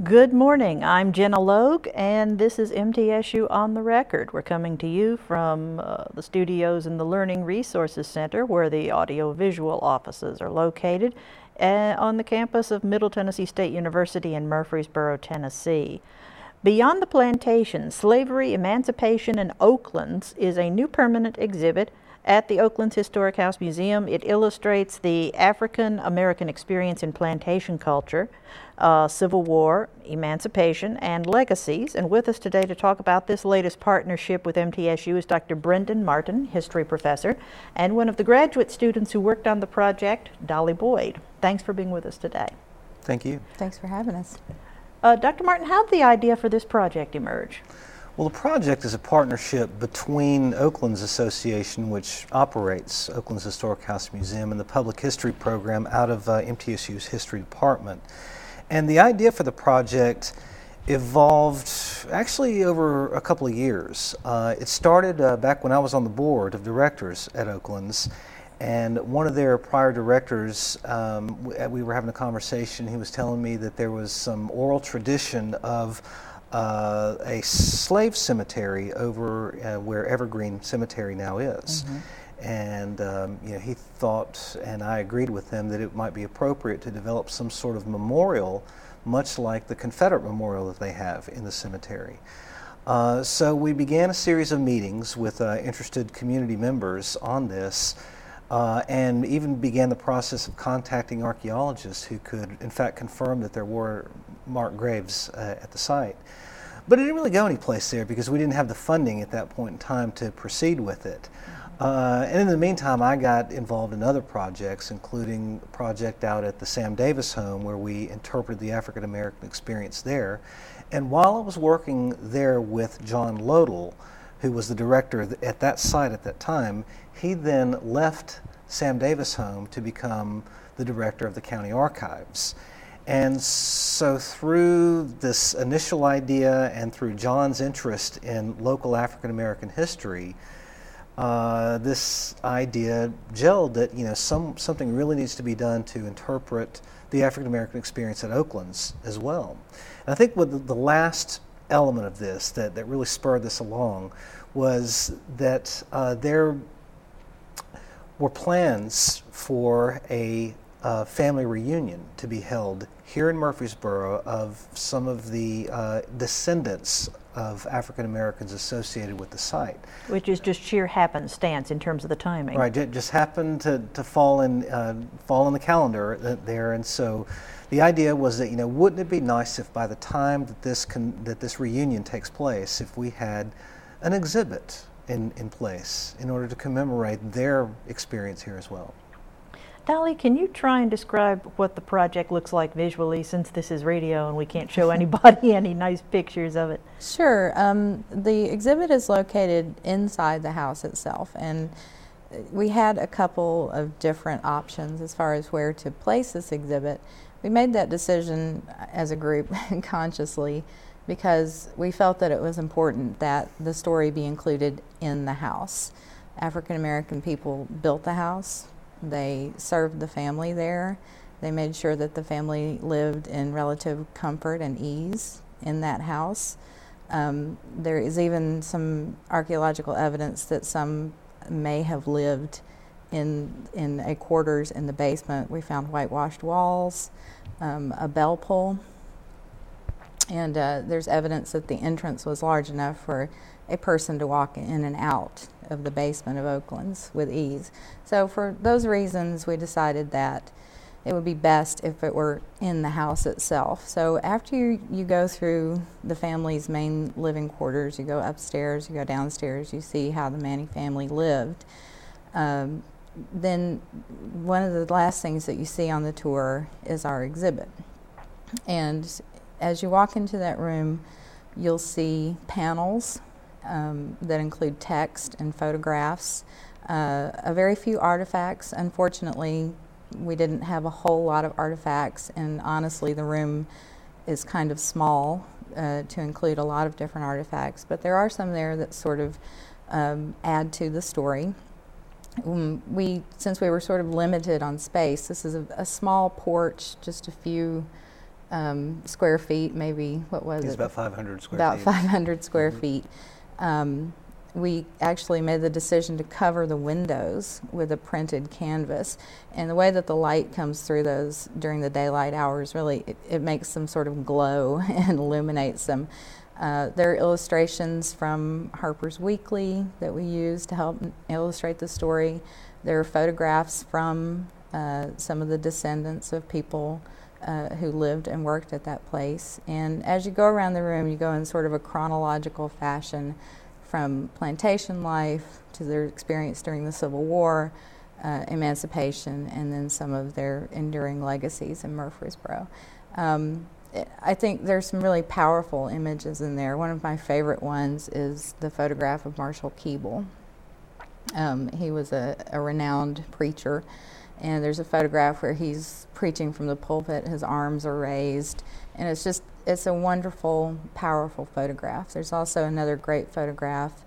Good morning. I'm Jenna Logue, and this is MTSU On the Record. We're coming to you from the studios in the Learning Resources Center, where the audiovisual offices are located, on the campus of Middle Tennessee State University in Murfreesboro, Tennessee. Beyond the Plantation, Slavery, Emancipation, and Oaklands is a new permanent exhibit at the Oaklands Historic House Museum. It illustrates the African American experience in plantation culture, Civil War, emancipation, and legacies. And with us today to talk about this latest partnership with MTSU is Dr. Brendan Martin, history professor, and one of the graduate students who worked on the project, Dolly Boyd. Thanks for being with us today. Thank you. Thanks for having us. Dr. Martin, how did the idea for this project emerge? Well, the project is a partnership between Oaklands Association, which operates Oaklands Historic House Museum, and the Public History Program out of MTSU's History Department. And the idea for the project evolved actually over a couple of years. It started back when I was on the board of directors at Oaklands, and one of their prior directors, we were having a conversation. He was telling me that there was some oral tradition of a slave cemetery over where Evergreen Cemetery now is. Mm-hmm. And he thought, and I agreed with him, that it might be appropriate to develop some sort of memorial, much like the Confederate memorial that they have in the cemetery. So we began a series of meetings with interested community members on this, and even began the process of contacting archaeologists who could, in fact, confirm that there were marked graves at the site. But it didn't really go anyplace there because we didn't have the funding at that point in time to proceed with it. And in the meantime, I got involved in other projects, including a project out at the Sam Davis home where we interpreted the African American experience there. And while I was working there with John Lodell, who was the director at that site at that time, he then left Sam Davis home to become the director of the county archives. And so through this initial idea and through John's interest in local African American history, this idea gelled that something really needs to be done to interpret the African American experience at Oaklands as well. And I think what the last element of this that really spurred this along was that there were plans for a family reunion to be held here in Murfreesboro of some of the descendants of African Americans associated with the site. Which is just sheer happenstance in terms of the timing. Right, it just happened to fall in the calendar there, and so the idea was that wouldn't it be nice if by the time that this reunion takes place, if we had an exhibit in place in order to commemorate their experience here as well. Dolly, can you try and describe what the project looks like visually, since this is radio and we can't show anybody any nice pictures of it? Sure. The exhibit is located inside the house itself, and we had a couple of different options as far as where to place this exhibit. We made that decision as a group consciously because we felt that it was important that the story be included in the house. African American people built the house. They served the family there. They made sure that the family lived in relative comfort and ease in that house. There is even some archaeological evidence that some may have lived in a quarters in the basement. We found whitewashed walls, a bell pull, and there's evidence that the entrance was large enough for a person to walk in and out of the basement of Oaklands with ease. So for those reasons, we decided that it would be best if it were in the house itself. So after you go through the family's main living quarters, you go upstairs, you go downstairs, you see how the Manning family lived. Then one of the last things that you see on the tour is our exhibit. And as you walk into that room, you'll see panels that include text and photographs, a very few artifacts. Unfortunately, we didn't have a whole lot of artifacts, and honestly, the room is kind of small to include a lot of different artifacts, but there are some there that sort of add to the story. Since we were sort of limited on space, this is a small porch, just a few square feet, maybe, what was it? It's about 500 square About feet. 500 square feet. We actually made the decision to cover the windows with a printed canvas. And the way that the light comes through those during the daylight hours, really, it makes them sort of glow and illuminates them. There are illustrations from Harper's Weekly that we use to help illustrate the story. There are photographs from some of the descendants of people who lived and worked at that place. And as you go around the room, you go in sort of a chronological fashion from plantation life to their experience during the Civil War, emancipation, and then some of their enduring legacies in Murfreesboro. I think there's some really powerful images in there. One of my favorite ones is the photograph of Marshall Keeble. He was a renowned preacher, and there's a photograph where he's preaching from the pulpit, his arms are raised, and it's a wonderful, powerful photograph. There's also another great photograph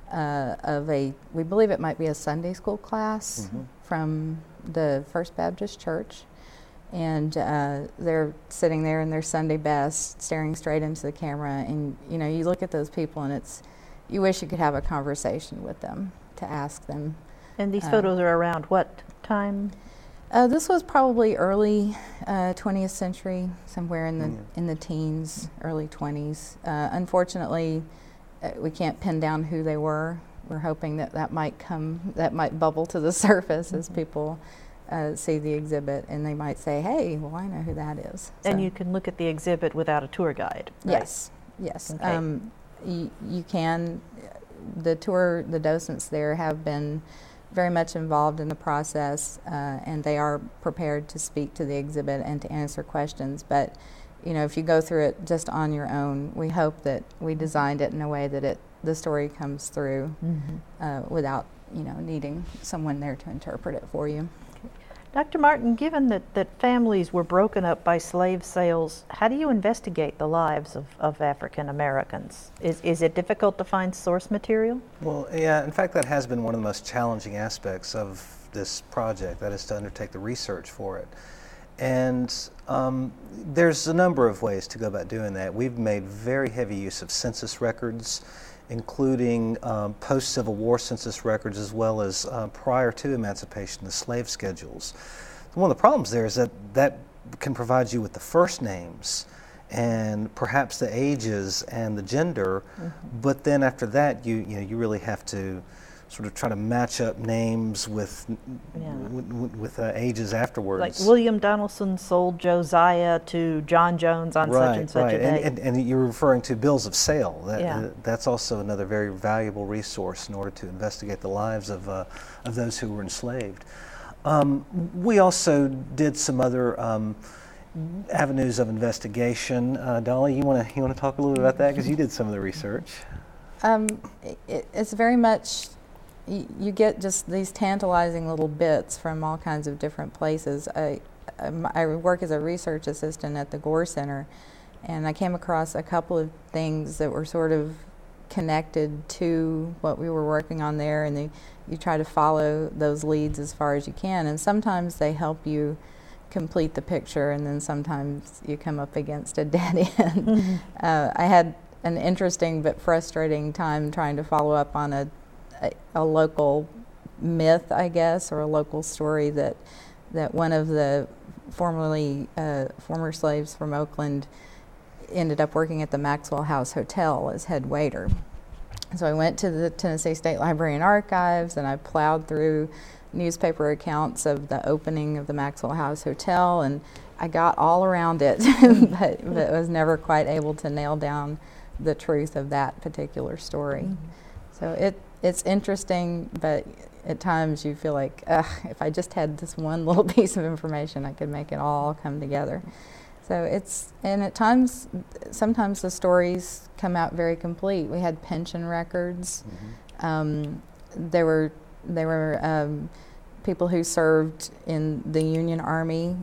of we believe it might be a Sunday school class from the First Baptist Church. And they're sitting there in their Sunday best, staring straight into the camera. And, you look at those people and you wish you could have a conversation with them to ask them. And these photos are around what time? This was probably early 20th century, somewhere in the teens, early 20s. Unfortunately, we can't pin down who they were. We're hoping that might bubble to the surface as people see the exhibit, and they might say, "Hey, well, I know who that is." So. And you can look at the exhibit without a tour guide, right? Yes. Okay. You can. The docents there have been very much involved in the process, and they are prepared to speak to the exhibit and to answer questions. But, if you go through it just on your own, we hope that we designed it in a way that the story comes through without, needing someone there to interpret it for you. Dr. Martin, given that families were broken up by slave sales, how do you investigate the lives of African Americans? Is it difficult to find source material? Well, yeah, in fact, that has been one of the most challenging aspects of this project, that is to undertake the research for it. And there's a number of ways to go about doing that. We've made very heavy use of census records, including post-Civil War census records, as well as prior to emancipation, the slave schedules. One of the problems there is that can provide you with the first names and perhaps the ages and the gender, but then after that, you really have to sort of try to match up names with ages afterwards. Like William Donaldson sold Josiah to John Jones on such and such a day. And you're referring to bills of sale. That's also another very valuable resource in order to investigate the lives of those who were enslaved. We also did some other avenues of investigation. Dolly, you want to talk a little bit about that, because you did some of the research. It's very much. You get just these tantalizing little bits from all kinds of different places. I work as a research assistant at the Gore Center, and I came across a couple of things that were sort of connected to what we were working on there, and you try to follow those leads as far as you can, and sometimes they help you complete the picture, and then sometimes you come up against a dead end. I had an interesting but frustrating time trying to follow up on a local myth, I guess, or a local story that one of the former slaves from Oakland ended up working at the Maxwell House Hotel as head waiter. So I went to the Tennessee State Library and Archives, and I plowed through newspaper accounts of the opening of the Maxwell House Hotel, and I got all around it, but was never quite able to nail down the truth of that particular story. So it's interesting, but at times you feel like, if I just had this one little piece of information, I could make it all come together. So and at times, sometimes the stories come out very complete. We had pension records. There were people who served in the Union Army.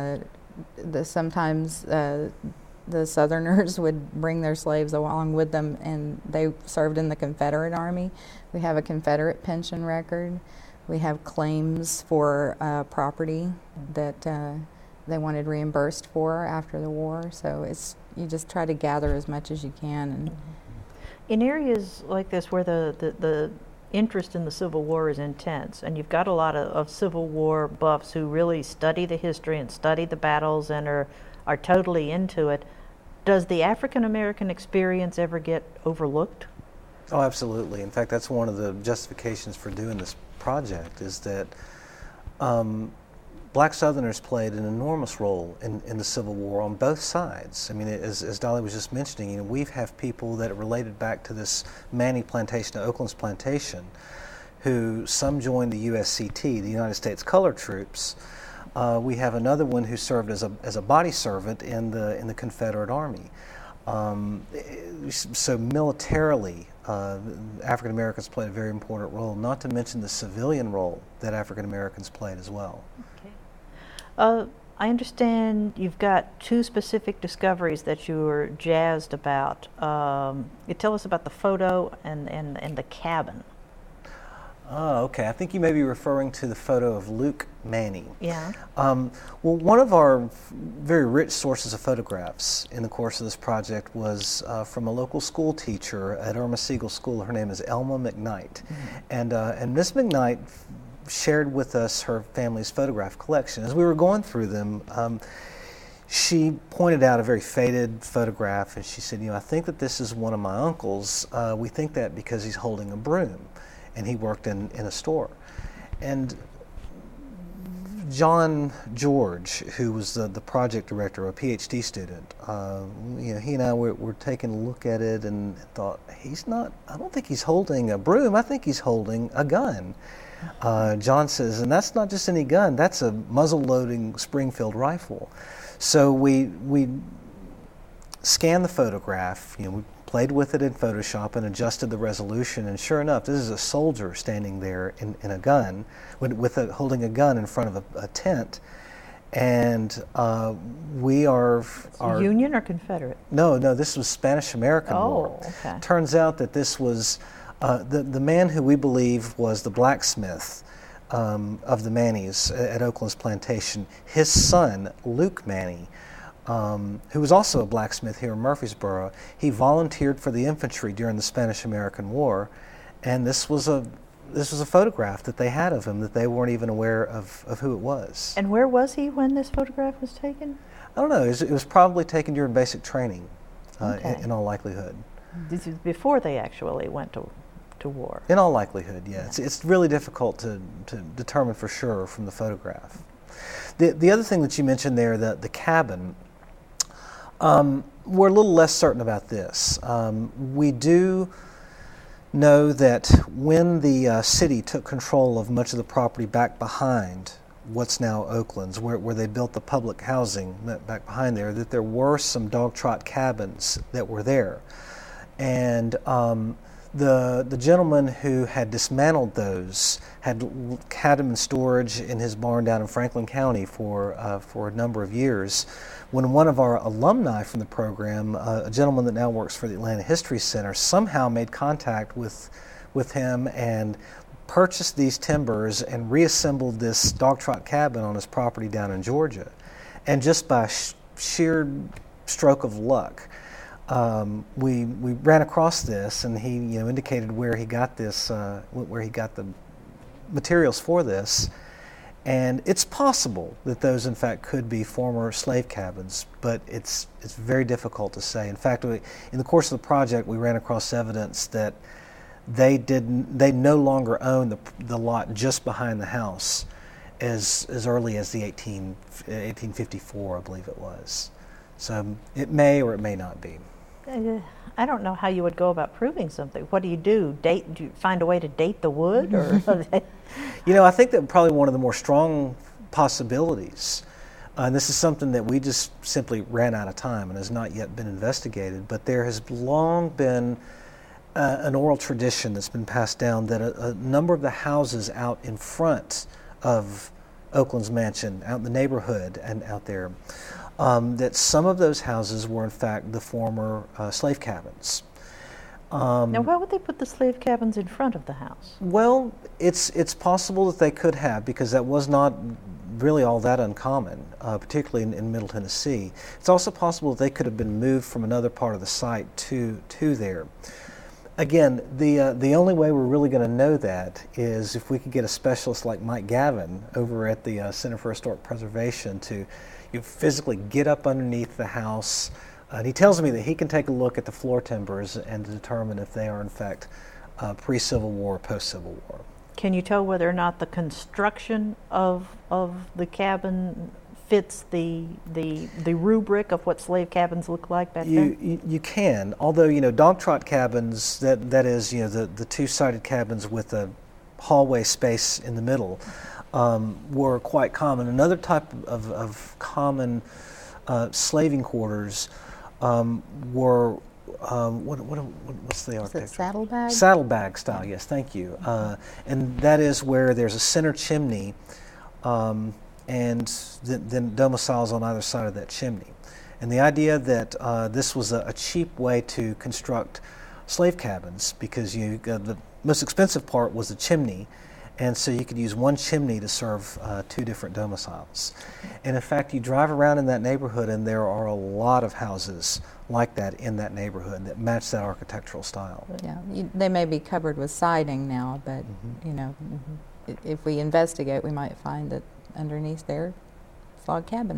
Sometimes the Southerners would bring their slaves along with them, and they served in the Confederate Army. We have a Confederate pension record. We have claims for property that they wanted reimbursed for after the war. So you just try to gather as much as you can. And in areas like this where the interest in the Civil War is intense, and you've got a lot of Civil War buffs who really study the history and study the battles and are totally into it, does the African American experience ever get overlooked? Oh, absolutely. In fact, that's one of the justifications for doing this project, is that Black Southerners played an enormous role in the Civil War on both sides. I mean, as Dolly was just mentioning, you know, we have people that are related back to this Manny plantation, Oakland's plantation, who some joined the USCT, the United States Colored Troops. We have another one who served as a body servant in the Confederate Army. So militarily, African Americans played a very important role, not to mention the civilian role that African Americans played as well. Okay. I understand you've got two specific discoveries that you were jazzed about. You tell us about the photo and the cabin. Oh, okay. I think you may be referring to the photo of Luke Manny. Yeah. Well, one of our very rich sources of photographs in the course of this project was from a local school teacher at Irma Siegel School. Her name is Elma McKnight. Mm-hmm. And Miss McKnight shared with us her family's photograph collection. As we were going through them, she pointed out a very faded photograph, and she said, you know, I think that this is one of my uncles. We think that because he's holding a broom, and he worked in a store. And John George, who was the project director, a PhD student, you know, he and I were taking a look at it and thought, I don't think he's holding a broom, I think he's holding a gun. John says, and that's not just any gun, that's a muzzle-loading Springfield rifle. So we scanned the photograph, you know, we played with it in Photoshop and adjusted the resolution, and sure enough, this is a soldier standing there in a gun, holding a gun in front of a tent, and we are Union or Confederate? No, this was Spanish-American War. Okay. Turns out that this was the man who we believe was the blacksmith of the Mannies at Oakland's plantation. His son, Luke Manny, who was also a blacksmith here in Murfreesboro, he volunteered for the infantry during the Spanish-American War, and this was a photograph that they had of him that they weren't even aware of who it was. And where was he when this photograph was taken? I don't know. It was probably taken during basic training, Okay. in all likelihood. This is before they actually went to war. In all likelihood, yeah. It's really difficult to determine for sure from the photograph. The other thing that you mentioned there, the cabin, we're a little less certain about this. We do know that when the city took control of much of the property back behind what's now Oakland's, where they built the public housing back behind there, that there were some dog trot cabins that were there. And the gentleman who had dismantled those had them in storage in his barn down in Franklin County for a number of years. When one of our alumni from the program, a gentleman that now works for the Atlanta History Center, somehow made contact with him and purchased these timbers and reassembled this dog trot cabin on his property down in Georgia. And just by sheer stroke of luck, we ran across this, and he indicated where he got this, where he got the materials for this. And it's possible that those, in fact, could be former slave cabins, but it's very difficult to say. In fact, in the course of the project, we ran across evidence that they no longer own the lot just behind the house as early as the 1854, I believe it was. So it may or it may not be. I don't know how you would go about proving something. What do you do? Do you find a way to date the wood, or? I think that probably one of the more strong possibilities, and this is something that we just simply ran out of time and has not yet been investigated, but there has long been an oral tradition that's been passed down that a number of the houses out in front of Oakland's mansion, out in the neighborhood and out there, that some of those houses were in fact the former slave cabins. Now, why would they put the slave cabins in front of the house? Well, it's possible that they could have, because that was not really all that uncommon, particularly in Middle Tennessee. It's also possible that they could have been moved from another part of the site to there. Again, the only way we're really going to know that is if we could get a specialist like Mike Gavin over at the Center for Historic Preservation to physically get up underneath the house. And he tells me that he can take a look at the floor timbers and determine if they are in fact pre-Civil War or post-Civil War. Can you tell whether or not the construction of the cabin fits the rubric of what slave cabins look like back then? You can, although dog trot cabins, that is the two-sided cabins with a hallway space in the middle, were quite common. Another type of common slaving quarters were what's the architecture? Is it saddlebag? Saddlebag style, yes, thank you. And that is where there's a center chimney and then domiciles on either side of that chimney. And the idea that this was a cheap way to construct slave cabins, because the most expensive part was the chimney, and so you could use one chimney to serve two different domiciles. And in fact, you drive around in that neighborhood and there are a lot of houses like that in that neighborhood that match that architectural style. Yeah, they may be covered with siding now, but if we investigate, we might find that underneath there, it's a log cabin.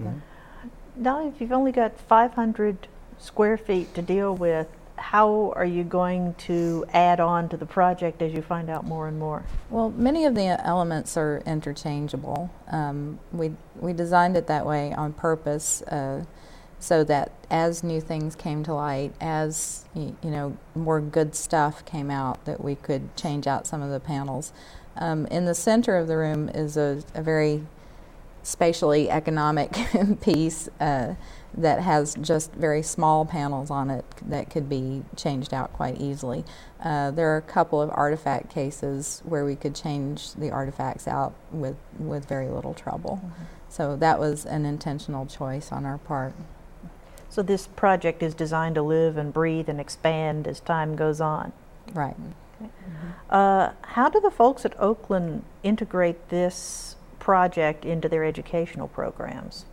Now, if you've only got 500 square feet to deal with, how are you going to add on to the project as you find out more and more? Well, many of the elements are interchangeable. We designed it that way on purpose, so that as new things came to light, as more good stuff came out, that we could change out some of the panels. In the center of the room is a very spatially economic piece that has just very small panels on it that could be changed out quite easily. There are a couple of artifact cases where we could change the artifacts out with very little trouble. So that was an intentional choice on our part. So this project is designed to live and breathe and expand as time goes on. Right. Okay. How do the folks at Oakland integrate this project into their educational programs?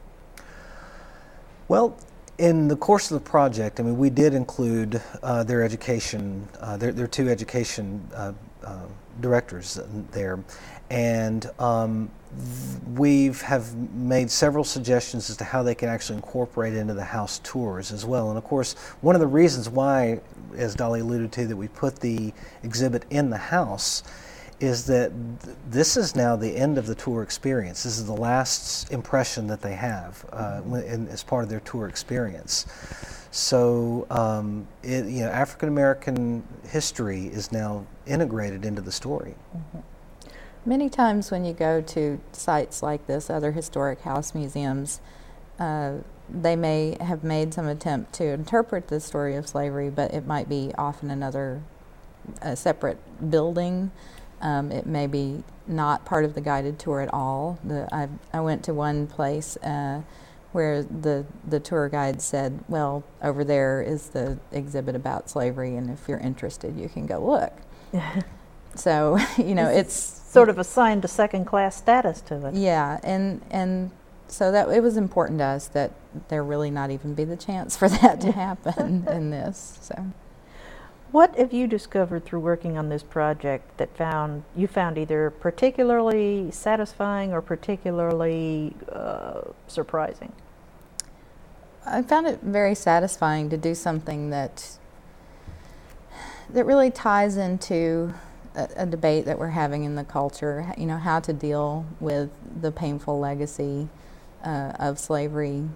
Well, in the course of the project, we did include their education, their two education directors there, and we have made several suggestions as to how they can actually incorporate it into the house tours as well. And of course, one of the reasons why, as Dolly alluded to, that we put the exhibit in the house is that this is now the end of the tour experience. This is the last impression that they have as part of their tour experience. So African American history is now integrated into the story. Many times when you go to sites like this, other historic house museums, they may have made some attempt to interpret the story of slavery, but it might be often a separate building. It may be not part of the guided tour at all. I went to one place where the tour guide said, well, over there is the exhibit about slavery, and if you're interested, you can go look. So, it's sort of assigned a second-class status to it. Yeah, and so that it was important to us that there really not even be the chance for that to happen in this. So, what have you discovered through working on this project that you found either particularly satisfying or particularly surprising? I found it very satisfying to do something that really ties into a debate that we're having in the culture, how to deal with the painful legacy of slavery,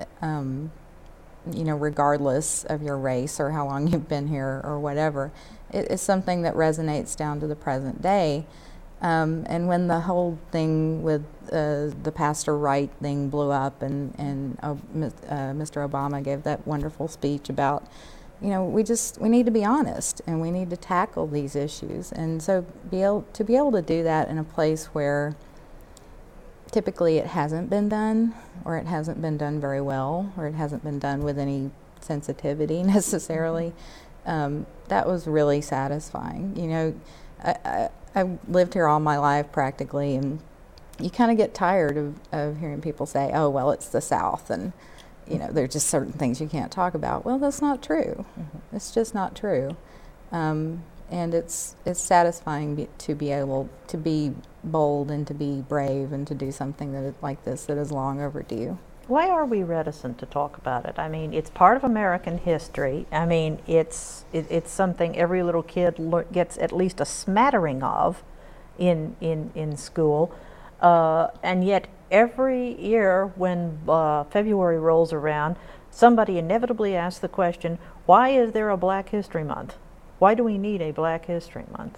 regardless of your race or how long you've been here or whatever. It is something that resonates down to the present day. And when the whole thing with the Pastor Wright thing blew up and Mr. Obama gave that wonderful speech about we need to be honest and we need to tackle these issues. And so to be able to do that in a place where typically it hasn't been done, or it hasn't been done very well, or it hasn't been done with any sensitivity necessarily, that was really satisfying. I've lived here all my life practically, and you kind of get tired of hearing people say, oh, well, it's the South, and there are just certain things you can't talk about. Well, that's not true. Mm-hmm. It's just not true. And it's satisfying to be able to be bold and to be brave and to do something like this that is long overdue. Why are we reticent to talk about it? I mean, it's part of American history. I mean, it's something every little kid gets at least a smattering of in school, and yet every year when February rolls around, somebody inevitably asks the question, why is there a Black History Month? Why do we need a Black History Month?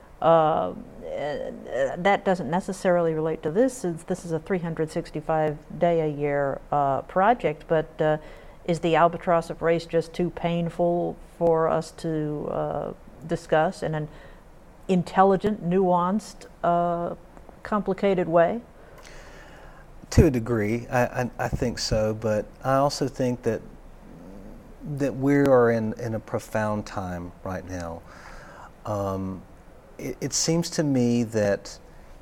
That doesn't necessarily relate to this, since this is a 365-day-a-year project, but is the albatross of race just too painful for us to discuss in an intelligent, nuanced, complicated way? To a degree, I think so, but I also think that we are in a profound time right now. It seems to me that,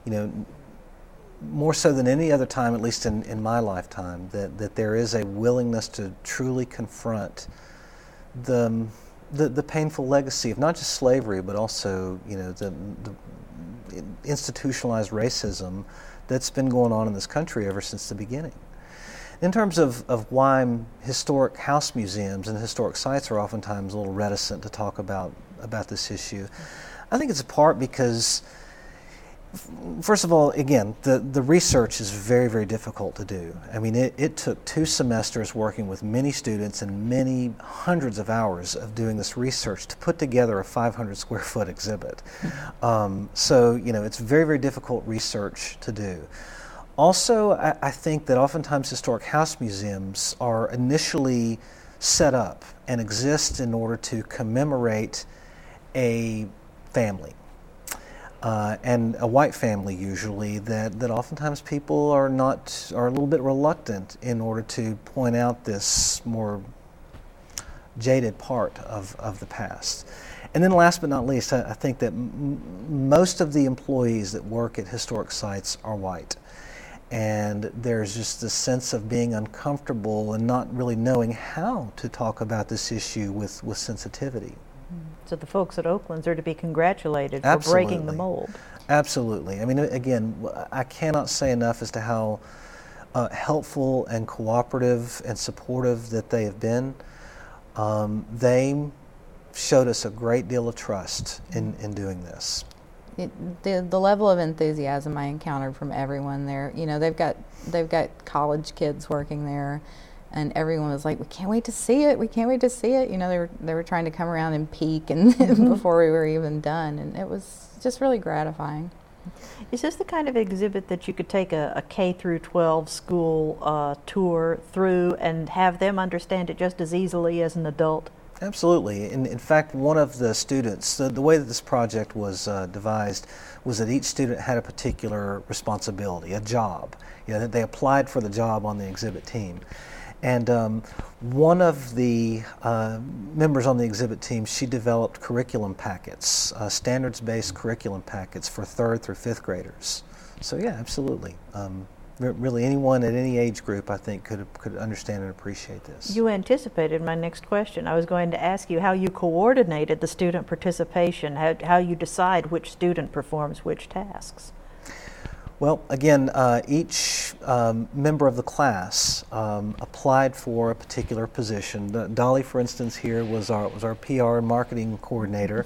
more so than any other time, at least in my lifetime, that there is a willingness to truly confront the painful legacy of not just slavery, but also, the institutionalized racism that's been going on in this country ever since the beginning. In terms of why historic house museums and historic sites are oftentimes a little reticent to talk about this issue, I think it's a part because, first of all, again, the research is very, very difficult to do. I mean, it took 2 semesters working with many students and many hundreds of hours of doing this research to put together a 500 square foot exhibit. So, it's very, very difficult research to do. Also, I think that oftentimes historic house museums are initially set up and exist in order to commemorate a family, and a white family usually, that oftentimes people are a little bit reluctant in order to point out this more jaded part of the past. And then last but not least, I think that most of the employees that work at historic sites are white. And there's just this sense of being uncomfortable and not really knowing how to talk about this issue with sensitivity. So the folks at Oaklands are to be congratulated for Absolutely. breaking the mold. Absolutely. I mean, again, I cannot say enough as to how helpful and cooperative and supportive that they have been. They showed us a great deal of trust in doing this. The level of enthusiasm I encountered from everyone there, they've got college kids working there, and everyone was like, we can't wait to see it, we can't wait to see it. They were trying to come around and peek and before we were even done, and it was just really gratifying. Is this the kind of exhibit that you could take a K through 12 school tour through and have them understand it just as easily as an adult? Absolutely. In fact, one of the students, the way that this project was devised was that each student had a particular responsibility, a job. That they applied for the job on the exhibit team. And one of the members on the exhibit team, she developed curriculum packets, standards-based curriculum packets for 3rd through 5th graders. So yeah, absolutely. Really, anyone at any age group, I think, could understand and appreciate this. You anticipated my next question. I was going to ask you how you coordinated the student participation, how you decide which student performs which tasks. Well, again, each member of the class applied for a particular position. Dolly, for instance, here was our PR and marketing coordinator.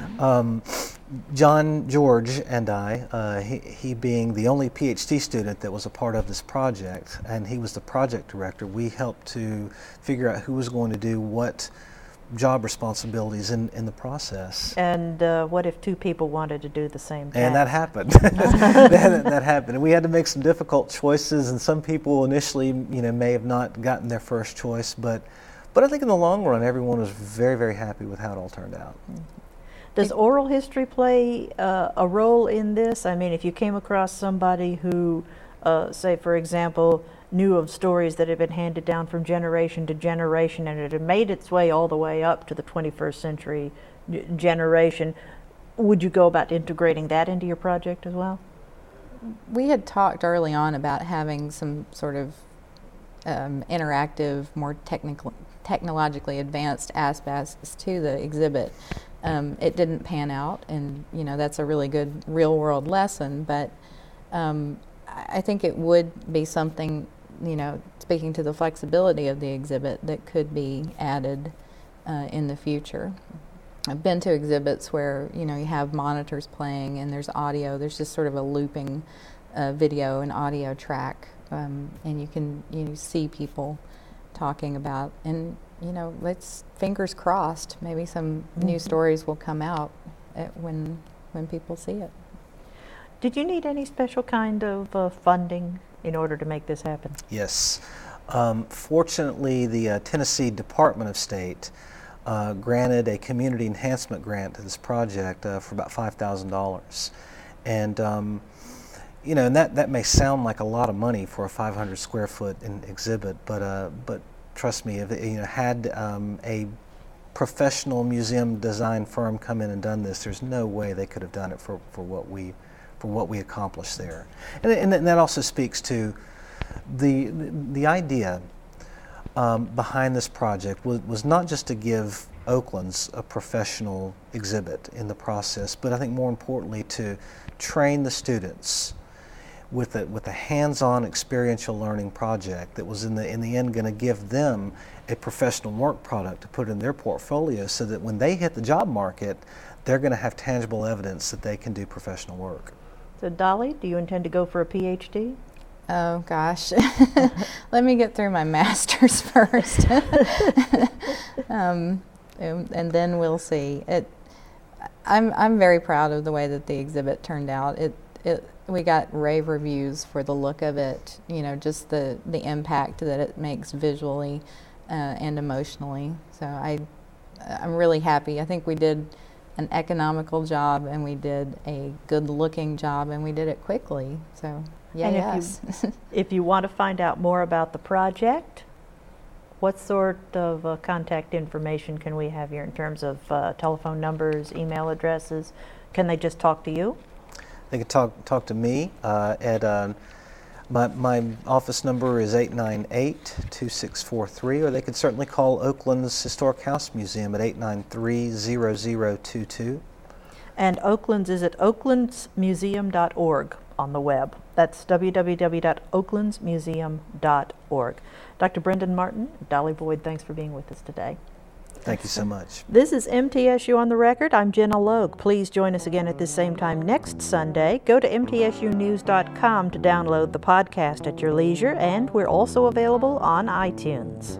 John George and I, he being the only PhD student that was a part of this project, and he was the project director, we helped to figure out who was going to do what job responsibilities in the process. And what if 2 people wanted to do the same thing? And that happened. that happened. And we had to make some difficult choices, and some people initially, may have not gotten their first choice, but I think in the long run, everyone was very, very happy with how it all turned out. Mm-hmm. Does oral history play a role in this? I mean, if you came across somebody who, say, for example, knew of stories that had been handed down from generation to generation and it had made its way all the way up to the 21st century generation, would you go about integrating that into your project as well? we had talked early on about having some sort of interactive, more technologically advanced aspects to the exhibit. It didn't pan out, and that's a really good real-world lesson. But I think it would be something, speaking to the flexibility of the exhibit, that could be added in the future. I've been to exhibits where you have monitors playing and there's audio. There's just sort of a looping video and audio track, and you can see people talking about, and let's fingers crossed, maybe some new stories will come out when people see it. Did you need any special kind of funding in order to make this happen? Yes. Fortunately, the Tennessee Department of State granted a community enhancement grant to this project for about $5,000. And and that may sound like a lot of money for a 500 square foot exhibit, but trust me, if had a professional museum design firm come in and done this, there's no way they could have done it for what we accomplished there. And that also speaks to the idea behind this project was not just to give Oaklands a professional exhibit in the process, but I think more importantly to train the students with a hands-on experiential learning project that was in the end going to give them a professional work product to put in their portfolio, so that when they hit the job market, they're going to have tangible evidence that they can do professional work. So Dolly, do you intend to go for a PhD? Oh gosh, let me get through my master's first, and then we'll see. I'm very proud of the way that the exhibit turned out. We got rave reviews for the look of it. Just the impact that it makes visually and emotionally. So I'm really happy. I think we did an economical job, and we did a good-looking job, and we did it quickly. So. Yeah, yes. If you want to find out more about the project, what sort of contact information can we have here in terms of telephone numbers, email addresses? Can they just talk to you? They can talk to me at my office number is 898-2643, or they could certainly call Oakland's Historic House Museum at 893-0022. And Oakland's is at oaklandsmuseum.org on the web. That's www.oaklandsmuseum.org. Dr. Brendan Martin, Dolly Boyd, thanks for being with us today. Thank you so much. This is MTSU on the Record. I'm Jenna Logue. Please join us again at this same time next Sunday. Go to mtsunews.com to download the podcast at your leisure, and we're also available on iTunes.